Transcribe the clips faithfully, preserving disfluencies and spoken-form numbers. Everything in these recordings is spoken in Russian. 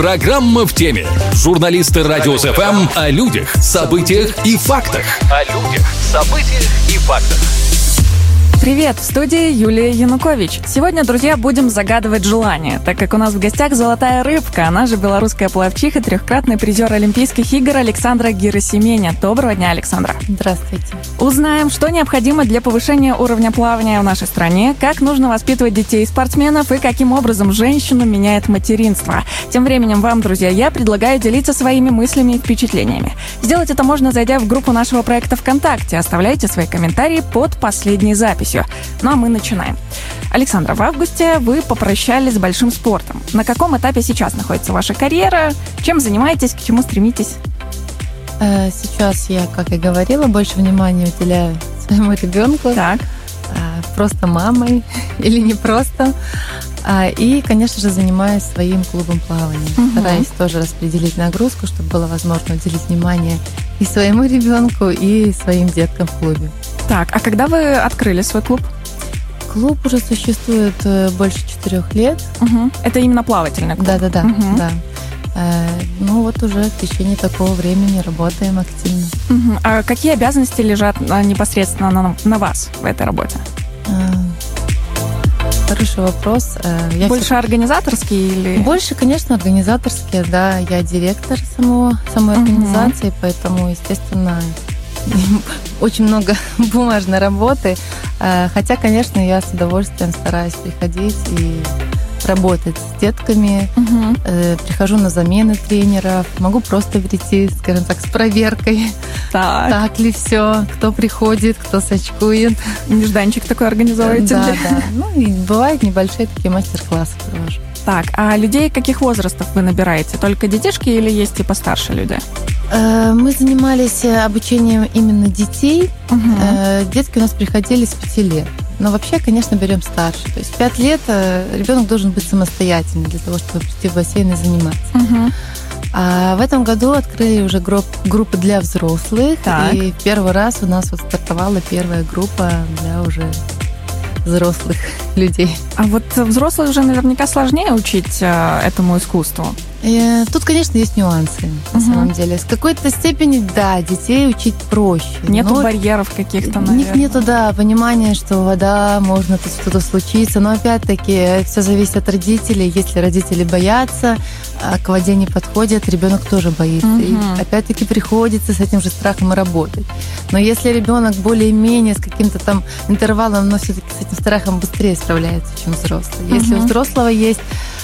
Программа в теме. Журналисты Радио СФМ о людях, событиях и фактах. О людях, событиях и фактах. Привет, в студии Юлия Янукович. Сегодня, друзья, будем загадывать желание, так как у нас в гостях золотая рыбка, она же белорусская пловчиха, трехкратный призер Олимпийских игр Александра Герасименя. Доброго дня, Александра. Здравствуйте. Узнаем, что необходимо для повышения уровня плавания в нашей стране, как нужно воспитывать детей и спортсменов и каким образом женщину меняет материнство. Тем временем вам, друзья, я предлагаю делиться своими мыслями и впечатлениями. Сделать это можно, зайдя в группу нашего проекта ВКонтакте. Оставляйте свои комментарии под последней записью. Ну а мы начинаем. Александра, в августе вы попрощались с большим спортом. На каком этапе сейчас находится ваша карьера? Чем занимаетесь? К чему стремитесь? Сейчас я, как и говорила, больше внимания уделяю своему ребенку. Так. Просто мамой или не просто. И, конечно же, занимаюсь своим клубом плавания. Угу. Стараюсь тоже распределить нагрузку, чтобы было возможно уделить внимание и своему ребенку, и своим деткам в клубе. Так, а когда вы открыли свой клуб? Клуб уже существует больше четырех лет. Угу. Это именно плавательный клуб? Да-да-да. Угу. Да. Ну вот уже в течение такого времени работаем активно. Угу. А какие обязанности лежат непосредственно на, на вас в этой работе? Хороший вопрос. Я Больше все... организаторские или? Больше, конечно, организаторские, да. Я директор самого, самой угу. организации, поэтому, естественно, очень много бумажной работы. Хотя, конечно, я с удовольствием стараюсь приходить и работать с детками. Угу. Прихожу на замены тренеров. Могу просто прийти, скажем так, с проверкой. Так, так ли все, кто приходит, кто сочкует. Нежданчик такой организуете? Да, да. Ну и бывают небольшие такие мастер-классы провожу. Так, а людей каких возрастов вы набираете? Только детишки или есть и постарше люди? Мы занимались обучением именно детей. Угу. Детки у нас приходили с пяти лет. Но вообще, конечно, берем старше. То есть в пять лет ребенок должен быть самостоятельным для того, чтобы прийти в бассейн и заниматься. Угу. А в этом году открыли уже группы для взрослых. Так. И в первый раз у нас вот стартовала первая группа для уже взрослых людей. А вот взрослых уже наверняка сложнее учить э, этому искусству. И тут, конечно, есть нюансы, на угу. самом деле. С какой-то степени, да, детей учить проще. Нету барьеров каких-то, наверное. У них нету, да, понимания, что вода, можно тут что-то случиться. Но, опять-таки, все зависит от родителей. Если родители боятся, к воде не подходят, ребенок тоже боится. Угу. И, опять-таки, приходится с этим же страхом и работать. Но если ребенок более-менее с каким-то там интервалом, но все-таки с этим страхом быстрее справляется, чем взрослый. Угу. Если у взрослого есть...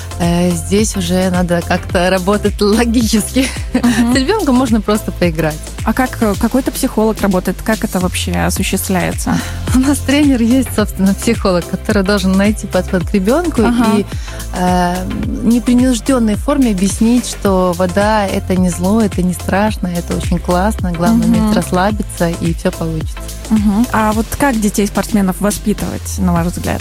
Здесь уже надо как-то работать логически. Uh-huh. С ребенком можно просто поиграть. А как какой-то психолог работает? Как это вообще осуществляется? У нас тренер есть, собственно, психолог, который должен найти подход к ребенку uh-huh. и э, в непринужденной форме объяснить, что вода — это не зло, это не страшно, это очень классно. Главное uh-huh. уметь расслабиться, и все получится. Uh-huh. А вот как детей-спортсменов воспитывать, на ваш взгляд?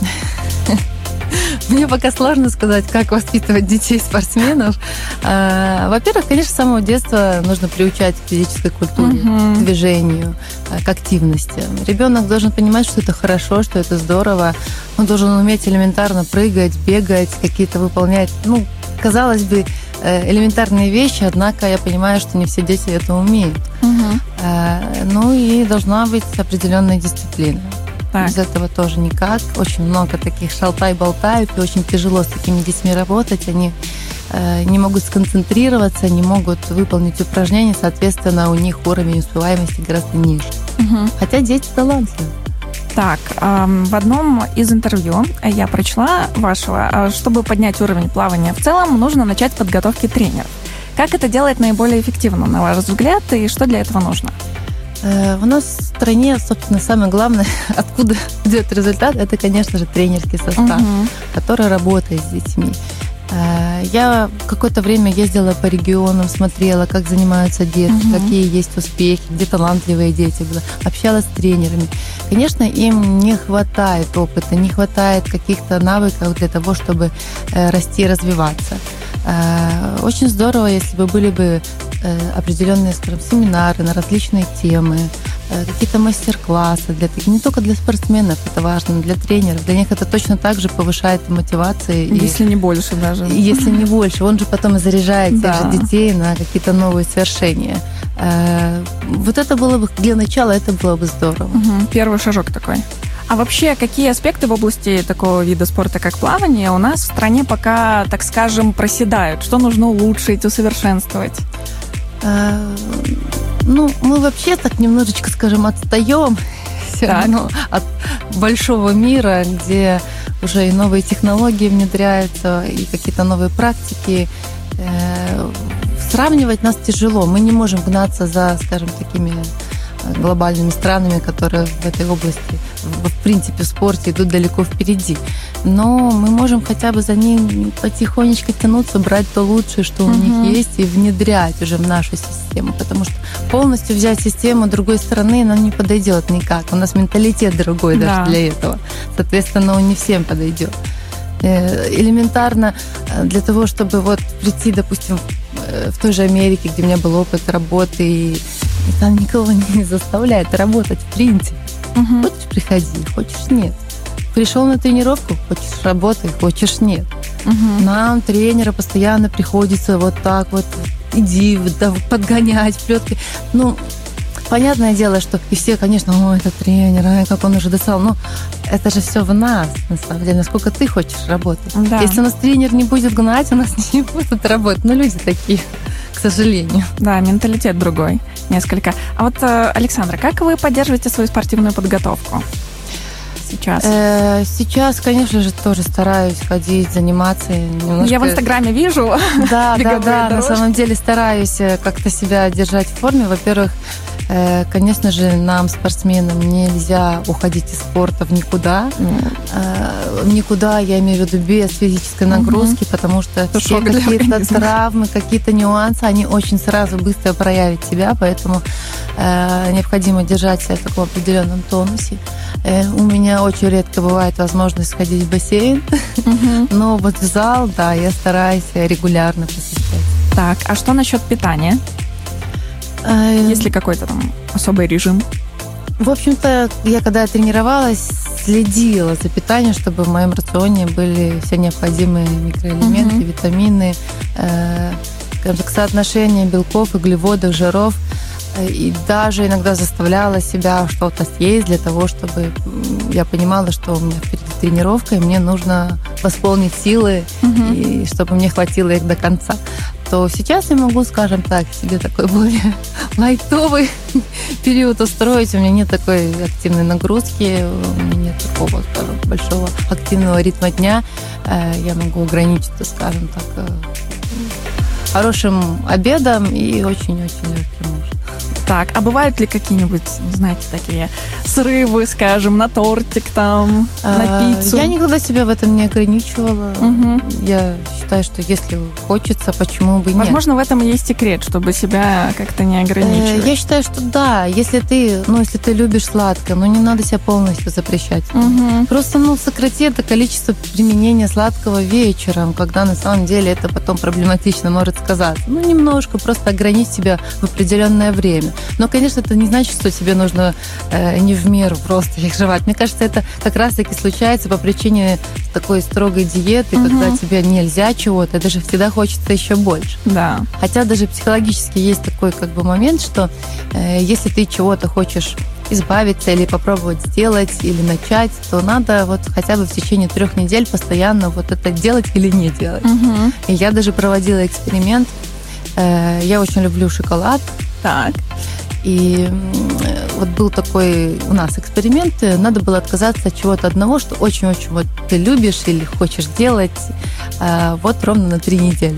Мне пока сложно сказать, как воспитывать детей-спортсменов. Во-первых, конечно, с самого детства нужно приучать к физической культуре, uh-huh. к движению, к активности. Ребенок должен понимать, что это хорошо, что это здорово. Он должен уметь элементарно прыгать, бегать, какие-то выполнять, ну, казалось бы, элементарные вещи, однако я понимаю, что не все дети это умеют. Uh-huh. Ну и должна быть определенная дисциплина. Так. Без этого тоже никак. Очень много таких шалтай-болтаев, и очень тяжело с такими детьми работать. Они э, не могут сконцентрироваться, не могут выполнить упражнения, соответственно, у них уровень успеваемости гораздо ниже. Угу. Хотя дети талантливы. Так, э, в одном из интервью я прочла вашего, чтобы поднять уровень плавания в целом, нужно начать с подготовки тренеров. Как это делать наиболее эффективно, на ваш взгляд, и что для этого нужно? У нас в стране, собственно, самое главное, откуда идет результат, это, конечно же, тренерский состав, угу. который работает с детьми. Я какое-то время ездила по регионам, смотрела, как занимаются детки, угу. какие есть успехи, где талантливые дети были, общалась с тренерами. Конечно, им не хватает опыта, не хватает каких-то навыков для того, чтобы расти и развиваться. Очень здорово, если бы были бы определенные, скажем, семинары на различные темы, какие-то мастер-классы, для, не только для спортсменов это важно, но для тренеров. Для них это точно так же повышает мотивацию. Если и, не больше даже. Если не больше. Он же потом и заряжает да. тех же детей на какие-то новые свершения. Вот это было бы, для начала это было бы здорово. Угу. Первый шажок такой. А вообще, какие аспекты в области такого вида спорта, как плавание, у нас в стране пока, так скажем, проседают? Что нужно улучшить, усовершенствовать? Ну, мы вообще так немножечко, скажем, отстаем все равно от большого мира, где уже и новые технологии внедряются, и какие-то новые практики. Сравнивать нас тяжело. Мы не можем гнаться за, скажем, такими глобальными странами, которые в этой области, в принципе, в спорте идут далеко впереди. Но мы можем хотя бы за ними потихонечку тянуться, брать то лучшее, что у uh-huh. них есть, и внедрять уже в нашу систему. Потому что полностью взять систему другой страны нам не подойдет никак. У нас менталитет другой да. даже для этого. Соответственно, он не всем подойдет. Элементарно для того, чтобы вот прийти, допустим, в той же Америке, где у меня был опыт работы, и, и там никого не заставляет работать в принципе. Uh-huh. Хочешь, приходи, хочешь, нет. Пришел на тренировку, хочешь, работай, хочешь, нет. Uh-huh. Нам, тренера, постоянно приходится вот так вот, иди, подгонять, плетки. Ну, понятное дело, что и все, конечно, о, это тренер, ай, как он уже достал. Но это же все в нас, на самом деле, насколько ты хочешь работать. Да. Если у нас тренер не будет гнать, у нас не будет работать. Ну, люди такие, к сожалению. Да, менталитет другой несколько. А вот, Александра, как вы поддерживаете свою спортивную подготовку сейчас? Сейчас, конечно же, тоже стараюсь ходить, заниматься. Немножко... Я в Инстаграме вижу. Да, да, да, на самом деле стараюсь как-то себя держать в форме. Во-первых, конечно же, нам, спортсменам, нельзя уходить из спорта в никуда. Mm. Никуда, я имею в виду, без физической нагрузки, mm-hmm. потому что Это все какие-то травмы, какие-то нюансы, они очень сразу быстро проявят себя, поэтому э, необходимо держать себя в таком определенном тонусе. Э, у меня очень редко бывает возможность сходить в бассейн, mm-hmm. но вот в зал, да, я стараюсь регулярно посещать. Так, а что насчет питания? Есть ли какой-то там особый режим? В общем-то, я когда тренировалась, следила за питанием, чтобы в моем рационе были все необходимые микроэлементы, uh-huh. витамины, э, соотношение белков, углеводов, жиров. И даже иногда заставляла себя что-то съесть для того, чтобы я понимала, что у меня впереди тренировка, и мне нужно восполнить силы, uh-huh. и чтобы мне хватило их до конца. То сейчас я могу, скажем так, себе такой более лайтовый период устроить. У меня нет такой активной нагрузки, у меня нет такого, скажем, большого активного ритма дня. Я могу ограничиться, скажем так, хорошим обедом и очень-очень легким ужином. Так, а бывают ли какие-нибудь, знаете, такие срывы, скажем, на тортик там, а, на пиццу? Я никогда себя в этом не ограничивала. Угу. Я считаю, что если хочется, почему бы нет. Возможно, в этом и есть секрет, чтобы себя как-то не ограничивать. Я считаю, что да, если ты, ну, если ты любишь сладкое, ну, не надо себя полностью запрещать. Угу. Просто, ну, сократи это количество применения сладкого вечером, когда на самом деле это потом проблематично может сказаться. Ну, немножко, просто ограничь себя в определенное время. Но, конечно, это не значит, что тебе нужно э, не в меру просто их жевать. Мне кажется, это как раз-таки случается по причине такой строгой диеты, угу. когда тебе нельзя чего-то, даже всегда хочется еще больше. Да. Хотя даже психологически есть такой как бы момент, что э, если ты чего-то хочешь избавиться или попробовать сделать, или начать, то надо вот хотя бы в течение трех недель постоянно вот это делать или не делать. Угу. И я даже проводила эксперимент. Э, я очень люблю шоколад. Так. И вот был такой у нас эксперимент, надо было отказаться от чего-то одного, что очень-очень вот ты любишь или хочешь делать, вот ровно на три недели.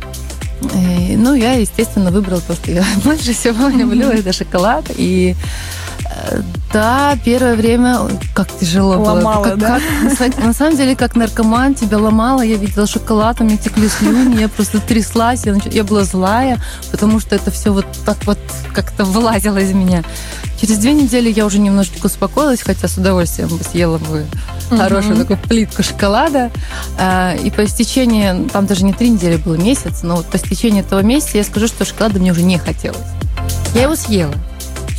И, ну, я, естественно, выбрала то, что я больше всего люблю, это шоколад. И да, первое время как тяжело ломало, было. Да? Как, на самом деле, как наркоман, тебя ломало. Я видела шоколад, у меня текли слюни, я просто тряслась, я, я была злая, потому что это все вот так вот как-то вылазило из меня. Через две недели я уже немножечко успокоилась, хотя с удовольствием бы съела бы uh-huh. хорошую такую плитку шоколада. И по истечении, там даже не три недели, был месяц, но вот по истечении этого месяца я скажу, что шоколада мне уже не хотелось. Я его съела.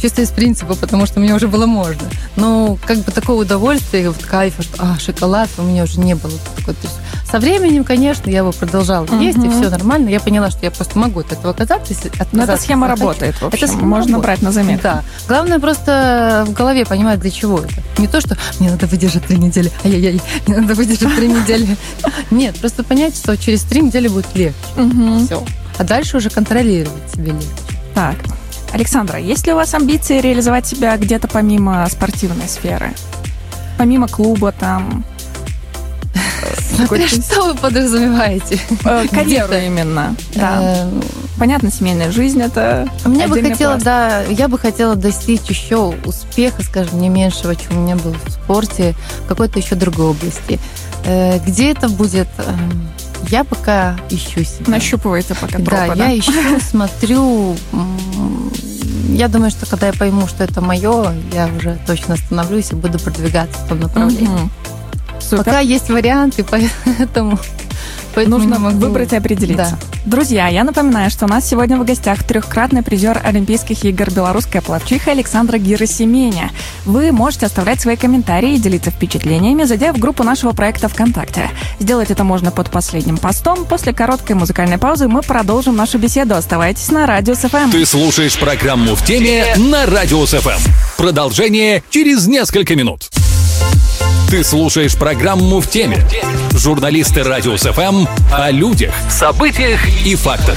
чисто из принципа, потому что мне уже было можно. Но как бы такого удовольствия, вот кайфа, что а, шоколад у меня уже не было. То есть со временем, конечно, я его продолжала угу. есть, и все нормально. Я поняла, что я просто могу от этого отказаться. Если отказаться, но эта схема работает, в общем. Это схема можно работает. брать на заметку. Да. Главное просто в голове понимать, для чего это. Не то, что мне надо выдержать три недели, ай-яй-яй, мне надо выдержать три недели. Нет, просто понять, что через три недели будет легче. Все. А дальше уже контролировать себе легче. Так. Александра, есть ли у вас амбиции реализовать себя где-то помимо спортивной сферы? Помимо клуба там? Смотря что вы подразумеваете? Карьеру именно. Да. Понятно, семейная жизнь это. Мне бы хотела, да, я бы хотела достичь еще успеха, скажем, не меньшего, чем у меня было в спорте, в какой-то еще другой области. Где это будет? Я пока ищу себя. Нащупываете пока тропы, да? Да, я ищу, смотрю. Я думаю, что когда я пойму, что это мое, я уже точно остановлюсь и буду продвигаться в том направлении. Угу. Супер. Пока есть варианты, поэтому... Поэтому нужно могу... выбрать и определиться. Да. Друзья, я напоминаю, что у нас сегодня в гостях трехкратный призер Олимпийских игр белорусская пловчиха Александра Герасименя. Вы можете оставлять свои комментарии и делиться впечатлениями, зайдя в группу нашего проекта ВКонтакте. Сделать это можно под последним постом. После короткой музыкальной паузы мы продолжим нашу беседу. Оставайтесь на Радио СФМ. Ты слушаешь программу «В теме» на Радио СФМ. Продолжение через несколько минут. Ты слушаешь программу «В теме». Журналисты Радио СФМ о людях, событиях и фактах.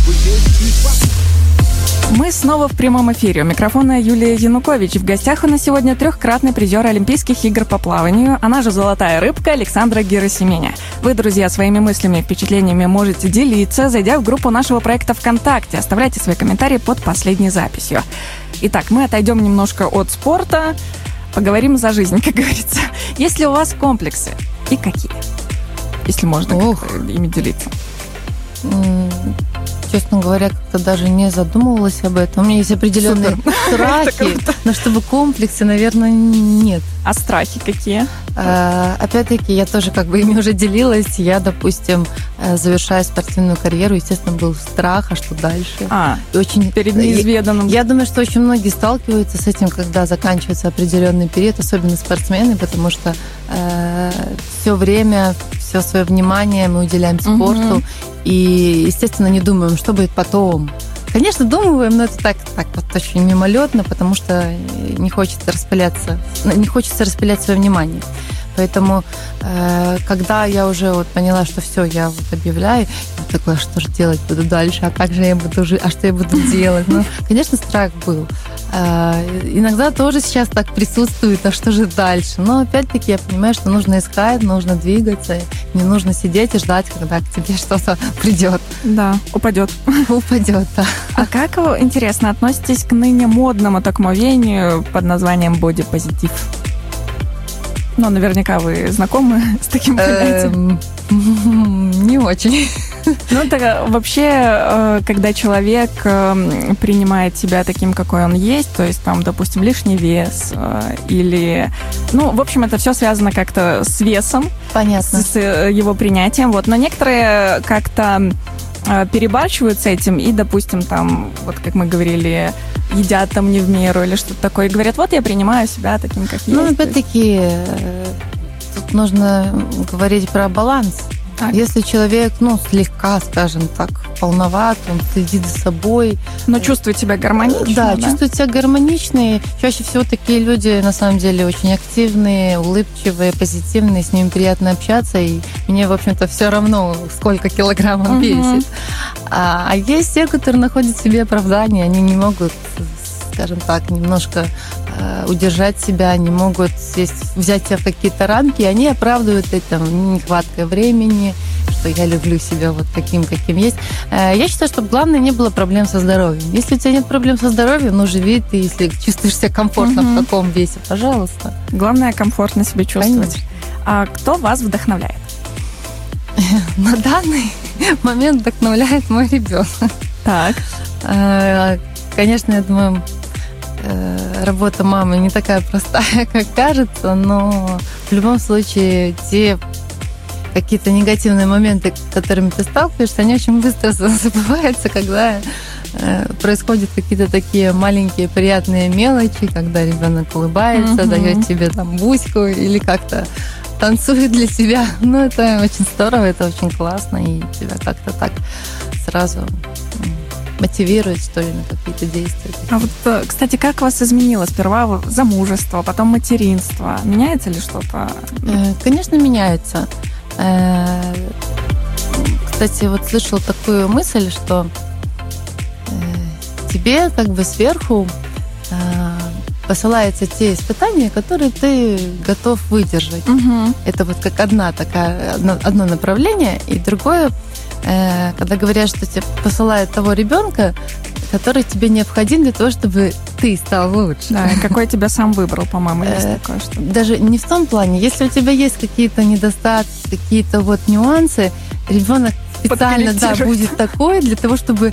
Мы снова в прямом эфире. У микрофона Юлия Янукович. В гостях у нас сегодня трехкратный призер Олимпийских игр по плаванию, она же «Золотая рыбка» Александра Герасименя. Вы, друзья, своими мыслями и впечатлениями можете делиться, зайдя в группу нашего проекта ВКонтакте. Оставляйте свои комментарии под последней записью. Итак, мы отойдем немножко от спорта. Поговорим за жизнь, как говорится. Есть ли у вас комплексы? И какие? Если можно ими делиться. Честно говоря, как-то даже не задумывалась об этом. У меня есть определенные Супер. страхи, но чтобы комплексы, наверное, нет. А страхи какие? А, опять-таки, я тоже как бы ими уже делилась. Я, допустим, завершая спортивную карьеру, естественно, был страх, а что дальше? А, и очень перед неизведанным. Я, я думаю, что очень многие сталкиваются с этим, когда заканчивается определенный период, особенно спортсмены, потому что э, все время, все свое внимание мы уделяем спорту. Угу. И, естественно, не думаем, что будет потом. Конечно, думаем, но это так, так вот очень мимолетно, потому что не хочется распыляться, не хочется распылять свое внимание. Поэтому, э, когда я уже вот поняла, что все, я вот объявляю, я такая, что же делать буду дальше, а как же я буду жить, а что я буду делать? Ну, конечно, страх был. Э, иногда тоже сейчас так присутствует, а что же дальше? Но опять-таки я понимаю, что нужно искать, нужно двигаться, не нужно сидеть и ждать, когда к тебе что-то придет. Да, упадет. Упадет, да. А как вы, интересно, относитесь к ныне модному такому веянию под названием бодипозитив? Ну, наверняка вы знакомы с таким понятием. Не очень. Ну, так вообще, когда человек принимает себя таким, какой он есть, то есть там, допустим, лишний вес или... Ну, в общем, это все связано как-то с весом. Понятно. С его принятием. Вот. Но некоторые как-то перебарщивают с этим и, допустим, там, вот как мы говорили, едят там не в меру или что-то такое, и говорят, вот я принимаю себя таким, как ну, есть. Ну, опять-таки, тут нужно говорить про баланс. Так. Если человек, ну, слегка, скажем так, полноват, он следит за собой. Но чувствует себя гармонично. Да, да, чувствует себя гармонично. Чаще всего такие люди, на самом деле, очень активные, улыбчивые, позитивные, с ними приятно общаться. И мне, в общем-то, все равно, сколько килограмм он весит. А, а есть те, которые находят в себе оправдание, они не могут, скажем так, немножко э, удержать себя, не могут есть, взять себя в какие-то рамки, и они оправдывают это нехваткой времени, что я люблю себя вот таким, каким есть. Э, я считаю, что главное, не было проблем со здоровьем. Если у тебя нет проблем со здоровьем, ну, живи ты, если чувствуешь себя комфортно угу. в таком весе, пожалуйста. Главное, комфортно себя чувствовать. Конечно. А кто вас вдохновляет? На данный момент вдохновляет мой ребенок. Так. Э, конечно, я думаю, работа мамы не такая простая, как кажется, но в любом случае те какие-то негативные моменты, с которыми ты сталкиваешься, они очень быстро забываются, когда происходят какие-то такие маленькие приятные мелочи, когда ребенок улыбается, mm-hmm. дает тебе там буську или как-то танцует для себя. Ну, это очень здорово, это очень классно, и тебя как-то так сразу мотивирует, что ли, на какие-то действия. А вот, кстати, как вас изменило? Сперва замужество, потом материнство. Меняется ли что-то? Конечно, меняется. Кстати, вот слышала такую мысль, что тебе как бы сверху посылаются те испытания, которые ты готов выдержать. Угу. Это вот как одна такая, одно, одно направление, и другое, э, когда говорят, что тебе посылают того ребенка, который тебе необходим для того, чтобы ты стал лучше. Да, какой тебя сам выбрал, по-моему, есть такое что-то. Даже не в том плане. Если у тебя есть какие-то недостатки, какие-то вот нюансы, ребенок специально да, будет такой для того, чтобы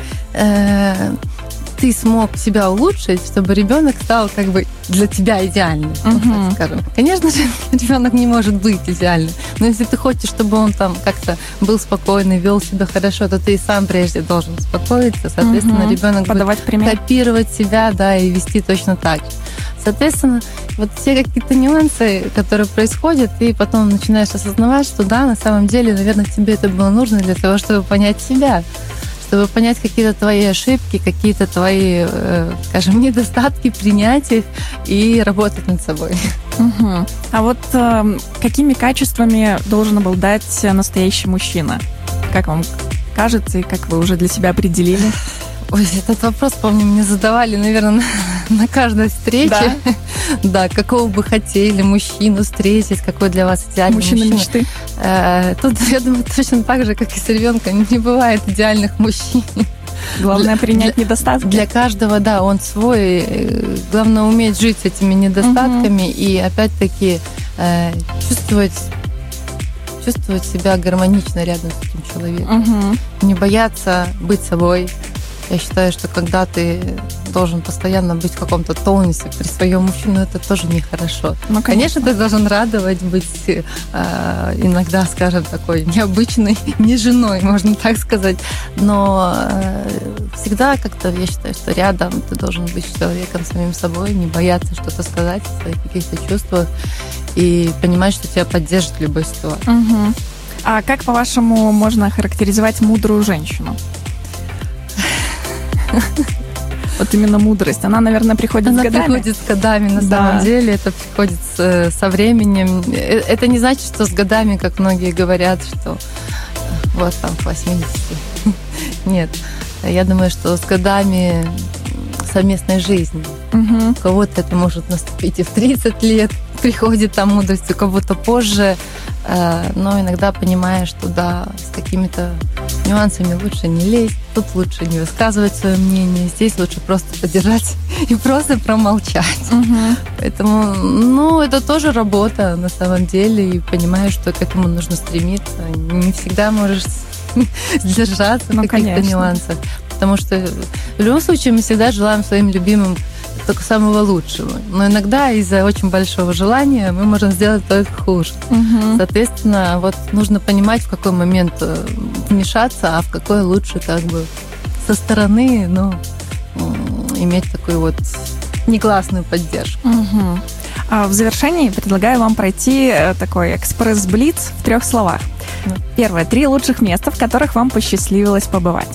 э, ты смог себя улучшить, чтобы ребенок стал как бы для тебя идеальным, uh-huh. так скажем. Конечно же, ребенок не может быть идеальным, но если ты хочешь, чтобы он там как-то был спокойный, вел себя хорошо, то ты и сам прежде должен успокоиться, соответственно, uh-huh. ребенок подавать будет пример. Копировать себя, да, и вести точно так же. Соответственно, вот все какие-то нюансы, которые происходят, ты потом начинаешь осознавать, что да, на самом деле, наверное, тебе это было нужно для того, чтобы понять себя, чтобы понять какие-то твои ошибки, какие-то твои, э, скажем, недостатки, принять их и работать над собой. Угу. А вот э, какими качествами должен обладать настоящий мужчина? Как вам кажется и как вы уже для себя определили? Ой, этот вопрос, помню, мне задавали, наверное, на, на каждой встрече. Да? Да, какого бы хотели мужчину встретить, какой для вас идеальный мужчина. Мужчина мечты. Э, тут, я думаю, точно так же, как и с ребенком, не бывает идеальных мужчин. Главное для, принять для, недостатки. Для каждого, да, он свой. Главное уметь жить с этими недостатками угу. и опять-таки э, чувствовать, чувствовать себя гармонично рядом с этим человеком. Угу. Не бояться быть собой. Я считаю, что когда ты должен постоянно быть в каком-то тонусе при своем мужчине, это тоже нехорошо. Ну, конечно. конечно, ты должен радовать, быть э, иногда, скажем, такой необычной, не женой, можно так сказать. Но э, всегда как-то, я считаю, что рядом ты должен быть человеком самим собой, не бояться что-то сказать о своих каких-то чувствах и понимать, что тебя поддержит в любой ситуации. Угу. А как, по-вашему, можно характеризовать мудрую женщину? Вот именно мудрость. Она, наверное, приходит Она с годами. Она приходит с годами, на да. самом деле. Это приходит с, со временем. Это не значит, что с годами, как многие говорят, что вот там к восьмидесяти. Нет. Я думаю, что с годами совместной жизни. Угу. У кого-то это может наступить и в тридцать лет. Приходит там мудрость, у кого-то позже. Но иногда понимаешь, что да, с какими-то нюансами лучше не лезть, тут лучше не высказывать свое мнение, здесь лучше просто поддержать и просто промолчать. Угу. Поэтому, ну, это тоже работа на самом деле, и понимаешь, что к этому нужно стремиться. Не всегда можешь сдержаться ну, в каких-то конечно. нюансах, потому что в любом случае мы всегда желаем своим любимым только самого лучшего. Но иногда из-за очень большого желания мы можем сделать только хуже. Угу. Соответственно, вот нужно понимать, в какой момент вмешаться, а в какой лучше как бы со стороны, ну, иметь такую вот негласную поддержку. Угу. А в завершении предлагаю вам пройти такой экспресс-блиц в трех словах. Да. Первое. Три лучших места, в которых вам посчастливилось побывать.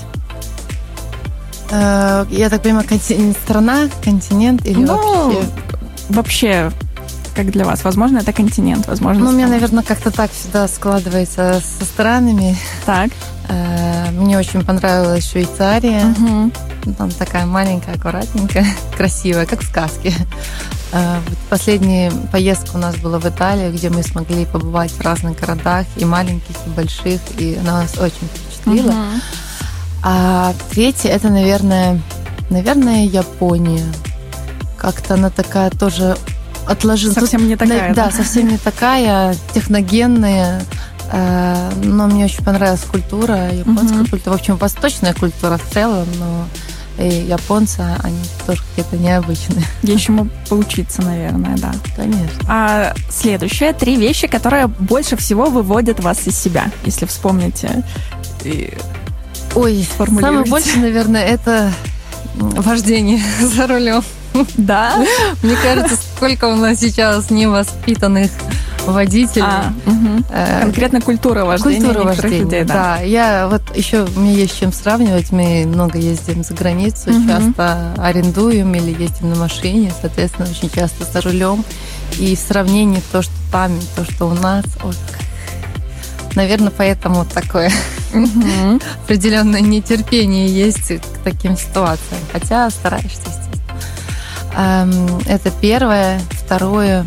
Я так понимаю, континент, страна, континент или ну, вообще? Вообще, как для вас? Возможно, это континент, возможно. Ну, у меня, наверное, как-то так всегда складывается со странами. Так. Мне очень понравилась Швейцария. Угу. Там такая маленькая, аккуратненькая, красивая, как в сказке. Последняя поездка у нас была в Италию, где мы смогли побывать в разных городах, и маленьких, и больших, и она нас очень впечатлила. Угу. А третье, это, наверное, наверное, Япония. Как-то она такая тоже отложила. Совсем Тут, не такая. Да, да, совсем не такая, техногенная. Но мне очень понравилась культура, японская угу. культура. В общем, восточная культура в целом, но и японцы, они тоже какие-то необычные. Есть чему поучиться, наверное, да. Конечно. А следующее, три вещи, которые больше всего выводят вас из себя, если вспомните. Ой, самое больше, наверное, это вождение за рулем. Да? Мне кажется, сколько у нас сейчас невоспитанных водителей. А, угу. э, Конкретно культура вождения. Культура вождения, людей, да. да. Я вот еще, у меня есть с чем сравнивать. Мы много ездим за границу, угу. часто арендуем или ездим на машине, соответственно, очень часто за рулем. И в сравнении то, что там, и то, что у нас, ой, наверное, поэтому такое угу. определенное нетерпение есть к таким ситуациям. Хотя стараешься, естественно. Это первое. Второе.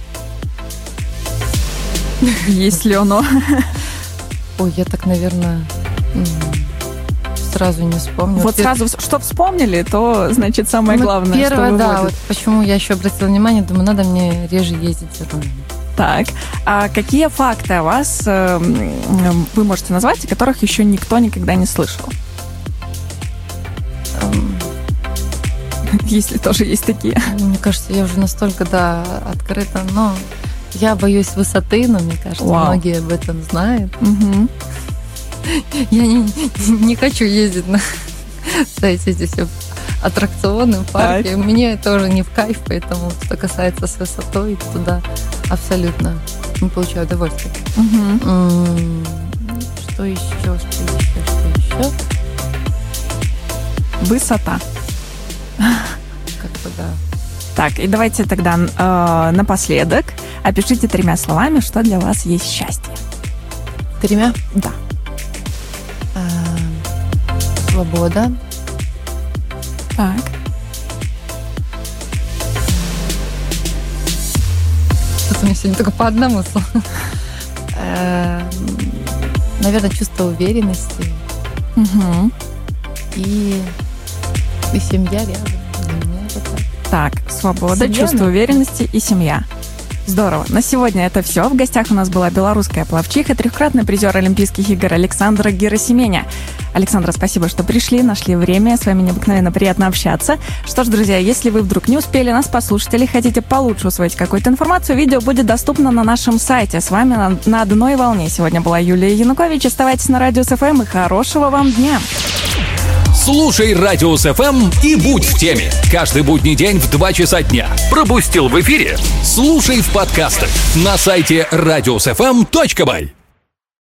Есть ли оно? Ой, я так, наверное, сразу не вспомню. Вот сразу, что вспомнили, то, значит, самое ну, главное, первое, что да, вот почему я еще обратила внимание, думаю, надо мне реже ездить за рулем. Так, а какие факты о вас э, вы можете назвать, о которых еще никто никогда не слышал? Um, Если тоже есть такие. Мне кажется, я уже настолько, да, открыта, но... Я боюсь высоты, но мне кажется, Вау. многие об этом знают. Угу. Я не, не хочу ездить на эти здесь аттракционы, парки. Так. Мне тоже не в кайф, поэтому что касается с высотой, туда абсолютно не получаю удовольствия. Угу. М-м- что еще, что еще, что еще? Высота. Как-то да. Так, и давайте тогда э, напоследок опишите тремя словами, что для вас есть счастье. Тремя? Да. А, свобода. Так. Что-то у меня сегодня только по одному слову. Наверное, чувство уверенности. Угу. И, и семья рядом. Для меня это так. Так, свобода, Семья, чувство да? уверенности и семья. Здорово. На сегодня это все. В гостях у нас была белорусская пловчиха, трехкратный призер Олимпийских игр Александра Герасименя. Александра, спасибо, что пришли, нашли время. С вами необыкновенно приятно общаться. Что ж, друзья, если вы вдруг не успели нас послушать или хотите получше усвоить какую-то информацию, видео будет доступно на нашем сайте. С вами на, на одной волне сегодня была Юлия Янукович. Оставайтесь на Радио СФМ и хорошего вам дня. Слушай Радио СФМ и будь в теме. Каждый будний день в два часа дня. Пропустил в эфире? Слушай в подкастах на сайте радио эс эф эм точка бай.